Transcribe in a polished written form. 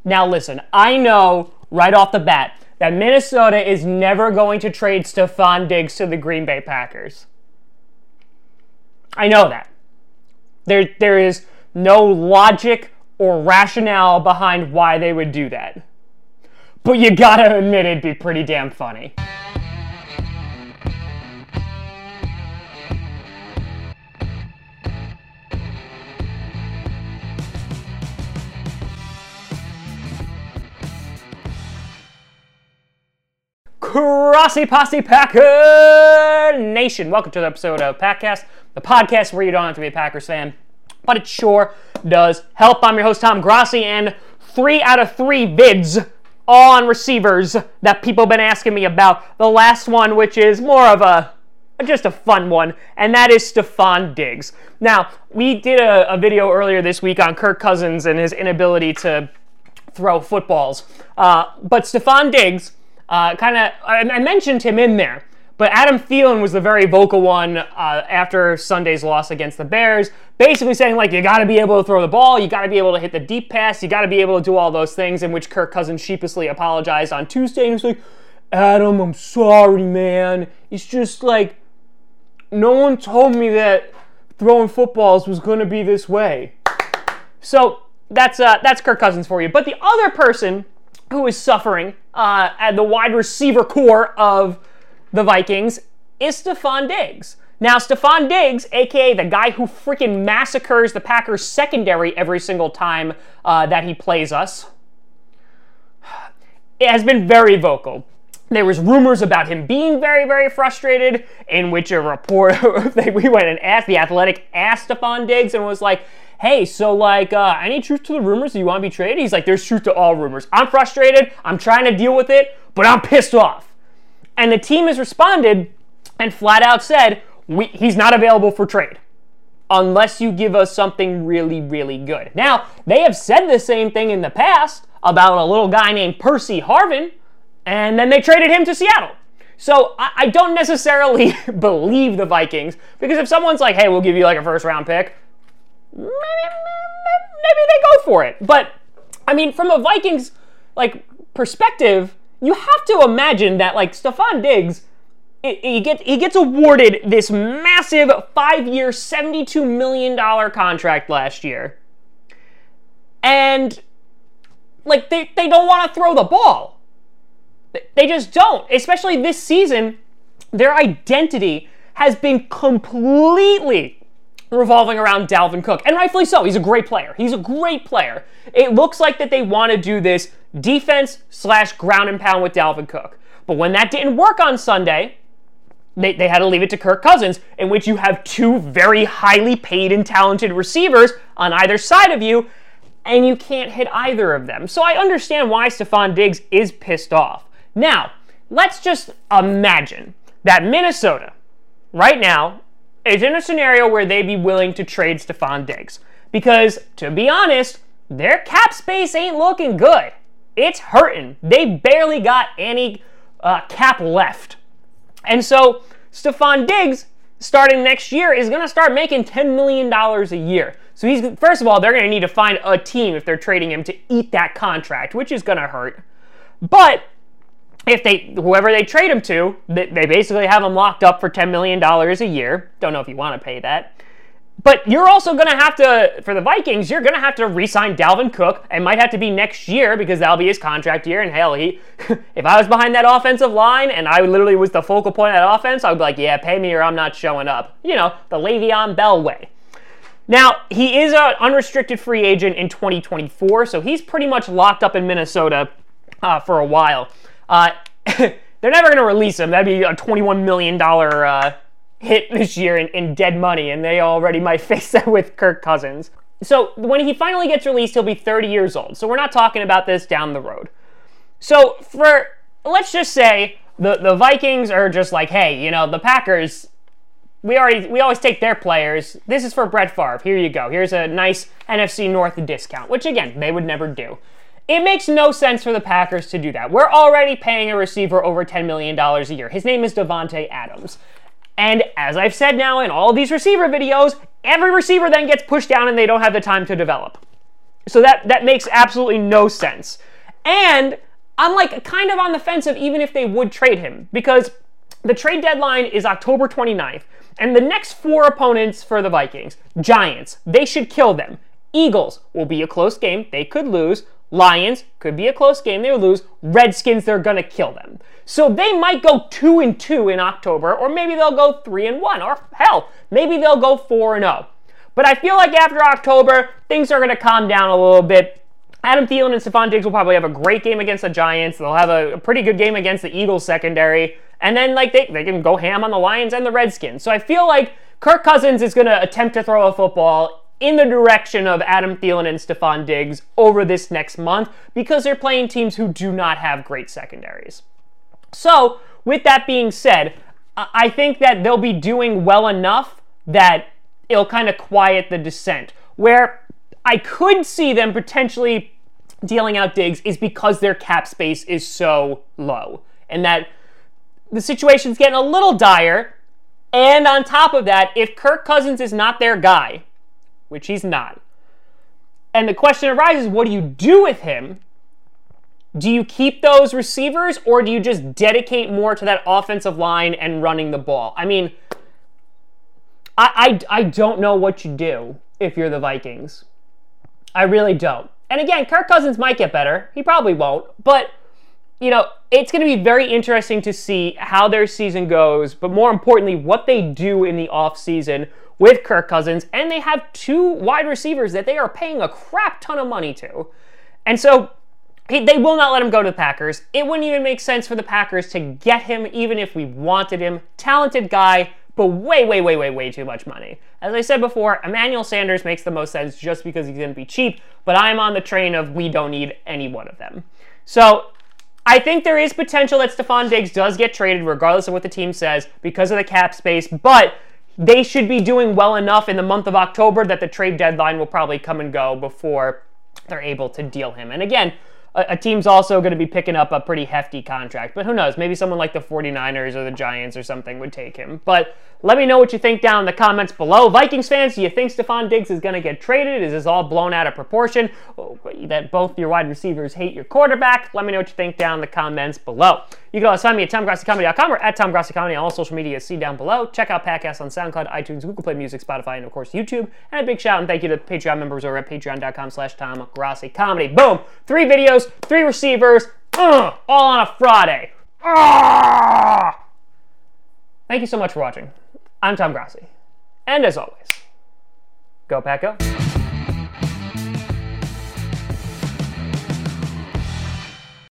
Now listen, I know right off the bat that Minnesota is never going to trade Stefon Diggs to the Green Bay Packers. I know that. There is no logic or rationale behind why they would do that. But you gotta admit it'd be pretty damn funny. Crossy Posse Packer Nation. Welcome to the episode of Packcast, the podcast where you don't have to be a Packers fan, but it sure does help. I'm your host, Tom Grossi, and 3 out of 3 vids all on receivers that people have been asking me about. The last one, which is more of just a fun one, and that is Stefon Diggs. Now, we did a video earlier this week on Kirk Cousins and his inability to throw footballs, but Stefon Diggs, I mentioned him in there, but Adam Thielen was the very vocal one after Sunday's loss against the Bears, basically saying, like, you got to be able to throw the ball, you got to be able to hit the deep pass, you got to be able to do all those things, in which Kirk Cousins sheepishly apologized on Tuesday, and he was like, Adam, I'm sorry, man. It's just like, no one told me that throwing footballs was going to be this way. So that's Kirk Cousins for you. But the other person who is suffering at the wide receiver core of the Vikings is Stefon Diggs. Now, Stefon Diggs, a.k.a. the guy who freaking massacres the Packers secondary every single time that he plays us, it has been very vocal. There was rumors about him being very, very frustrated, in which a reporter, we went and asked, The Athletic asked Stefon Diggs and was like, hey, so like, any truth to the rumors? Do you want to be traded? He's like, there's truth to all rumors. I'm frustrated. I'm trying to deal with it, but I'm pissed off. And the team has responded and flat out said, he's not available for trade unless you give us something really, really good. Now, they have said the same thing in the past about a little guy named Percy Harvin, and then they traded him to Seattle. So I don't necessarily believe the Vikings, because if someone's like, hey, we'll give you like a first-round pick, maybe they go for it. But I mean, from a Vikings perspective, you have to imagine that Stefon Diggs, he gets awarded this massive 5-year, $72 million contract last year, and they don't want to throw the ball. They just don't. Especially this season, their identity has been completely revolving around Dalvin Cook, and rightfully so. He's a great player. It looks like that they want to do this defense/ground and pound with Dalvin Cook. But when that didn't work on Sunday, they had to leave it to Kirk Cousins, in which you have 2 very highly paid and talented receivers on either side of you, and you can't hit either of them. So I understand why Stefon Diggs is pissed off. Now, let's just imagine that Minnesota, right now, is in a scenario where they'd be willing to trade Stefon Diggs. Because, to be honest, their cap space ain't looking good. It's hurting. They barely got any cap left. And so, Stefon Diggs, starting next year, is going to start making $10 million a year. So, first of all, they're going to need to find a team if they're trading him to eat that contract, which is going to hurt. But whoever they trade him to, they basically have him locked up for $10 million a year. Don't know if you want to pay that. But you're also going to have to, for the Vikings, you're going to have to re-sign Dalvin Cook. It might have to be next year, because that'll be his contract year. And hell, if I was behind that offensive line and I literally was the focal point of that offense, I would be like, yeah, pay me or I'm not showing up. You know, the Le'Veon Bell way. Now, he is an unrestricted free agent in 2024, so he's pretty much locked up in Minnesota for a while. They're never going to release him. That'd be a $21 million hit this year in dead money, and they already might face that with Kirk Cousins. So when he finally gets released, he'll be 30 years old. So we're not talking about this down the road. So let's just say the Vikings are just like, hey, you know, the Packers, we always take their players. This is for Brett Favre. Here you go. Here's a nice NFC North discount, which again, they would never do. It makes no sense for the Packers to do that. We're already paying a receiver over $10 million a year. His name is Davante Adams. And as I've said now in all of these receiver videos, every receiver then gets pushed down and they don't have the time to develop. So that makes absolutely no sense. And I'm like kind of on the fence of even if they would trade him, because the trade deadline is October 29th, and the next 4 opponents for the Vikings, Giants, they should kill them. Eagles will be a close game, they could lose. Lions could be a close game, they would lose. Redskins, they're gonna kill them. So they might go 2-2 in October, or maybe they'll go 3-1, or hell, maybe they'll go 4-0. But I feel like after October, things are gonna calm down a little bit. Adam Thielen and Stephon Diggs will probably have a great game against the Giants. They'll have a pretty good game against the Eagles secondary. And then like they can go ham on the Lions and the Redskins. So I feel like Kirk Cousins is going to attempt to throw a football in the direction of Adam Thielen and Stephon Diggs over this next month because they're playing teams who do not have great secondaries. So with that being said, I think that they'll be doing well enough that it'll kind of quiet the dissent. Where I could see them potentially dealing out Diggs is because their cap space is so low and that the situation's getting a little dire. And on top of that, if Kirk Cousins is not their guy, which he's not, and the question arises, what do you do with him? Do you keep those receivers or do you just dedicate more to that offensive line and running the ball? I mean, I don't know what you do if you're the Vikings. I really don't. And again, Kirk Cousins might get better. He probably won't. But, you know, it's going to be very interesting to see how their season goes, but more importantly, what they do in the offseason with Kirk Cousins. And they have 2 wide receivers that they are paying a crap ton of money to. And so they will not let him go to the Packers. It wouldn't even make sense for the Packers to get him even if we wanted him. Talented guy, but way too much money. As I said before, Emmanuel Sanders makes the most sense just because he's going to be cheap, but I'm on the train of we don't need any one of them. So I think there is potential that Stephon Diggs does get traded regardless of what the team says because of the cap space, but they should be doing well enough in the month of October that the trade deadline will probably come and go before they're able to deal him. And again, a team's also going to be picking up a pretty hefty contract. But who knows? Maybe someone like the 49ers or the Giants or something would take him. But let me know what you think down in the comments below. Vikings fans, do you think Stephon Diggs is going to get traded? Is this all blown out of proportion? That both your wide receivers hate your quarterback? Let me know what you think down in the comments below. You can always find me at TomGrassiComedy.com or at TomGrassiComedy on all social media. See down below. Check out podcasts on SoundCloud, iTunes, Google Play Music, Spotify, and of course YouTube. And a big shout and thank you to Patreon members over at patreon.com/TomGrassiComedy. Boom! 3 videos, 3 receivers, all on a Friday. Thank you so much for watching. I'm Tom Grassi. And as always, go Pack Go.